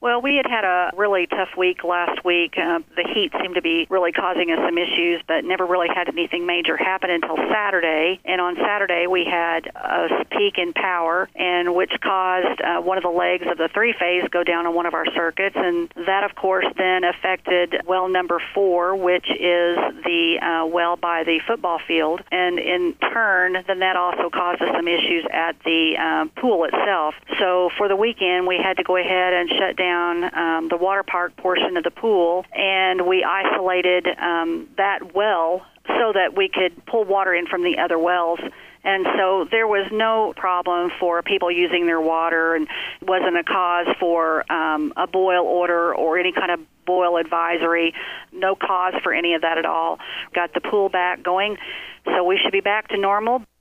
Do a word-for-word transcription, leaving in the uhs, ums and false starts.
Well, we had had a really tough week last week. Uh, the heat seemed to be really causing us some issues, but never really had anything major happen until Saturday. And on Saturday, we had a peak in power, and which caused uh, one of the legs of the three-phase go down on one of our circuits. And that, of course, then affected well number four, which is the uh, well by the football field. And in turn, then that also caused us some issues at the um, pool itself. So for the weekend, we had to go ahead and shut down Um, the water park portion of the pool, and we isolated um, that well so that we could pull water in from the other wells. And so there was no problem for people using their water, and wasn't a cause for um, a boil order or any kind of boil advisory. No cause for any of that at all. Got the pool back going, so we should be back to normal.